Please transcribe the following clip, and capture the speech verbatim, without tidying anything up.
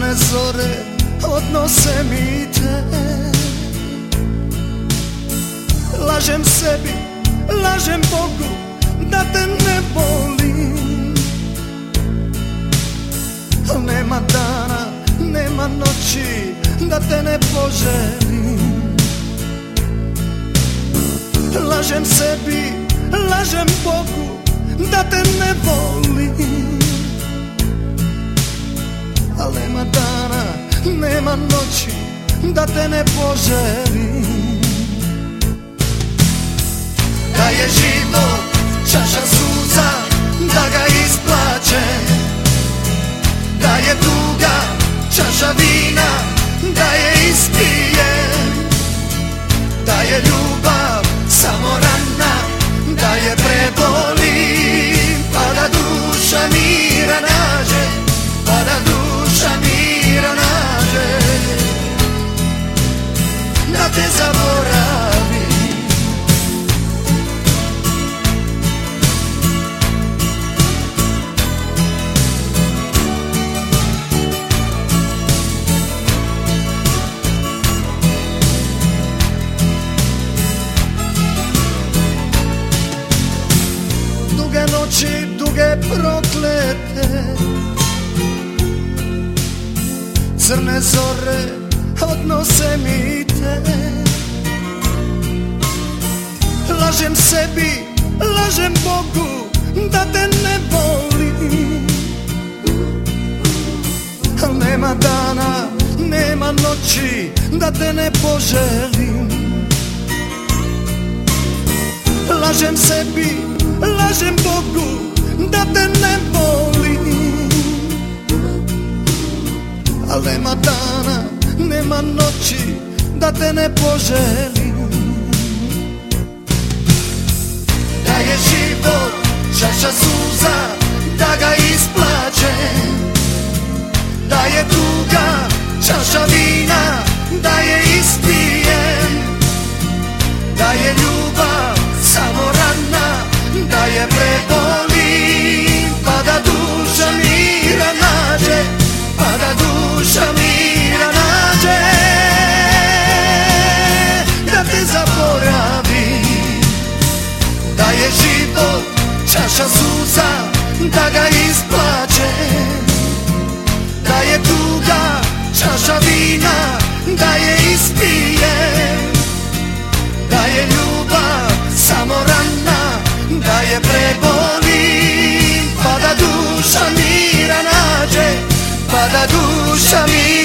Crne zore odnose mi te. Lažem sebi, lažem Bogu da te ne volim. Al nema dana, nema noći da te ne poželim. Lažem sebi, lažem Bogu da te ne volim. Al nema dana, nema noći da te ne poželim. Da je život čaša suza, da ga isplačem. Da je tuga čaša vina, da je ispijem. Da je ljubav samo rana, da je prebolim. Pa da duša mira nađe, pa da duša mira nađe. Da te zaboravim. Duge noći, duge proklete, crne zore odnose mi te. Lažem sebi, lažem Bogu da te ne volim. Al nema dana, nema noći da te ne poželim. Lažem sebi, lažem Bogu da te ne volim. Al nema dana, nema noći da te ne poželim. Da je život čaša suza, da ga isplačem. Da je tuga čaša vina, da je ispijem. Da je ljubav samo rana, da je prebolim. Pa da duša mira nađe, pa da duša mira nađe. Da te zaboravim. Da je život čaša suza, da ga isplačem. Da je tuga čaša vina, da je ispijem. Da je ljubav samo rana, da je prebolim. Pa da duša mira nađe, pa da duša mira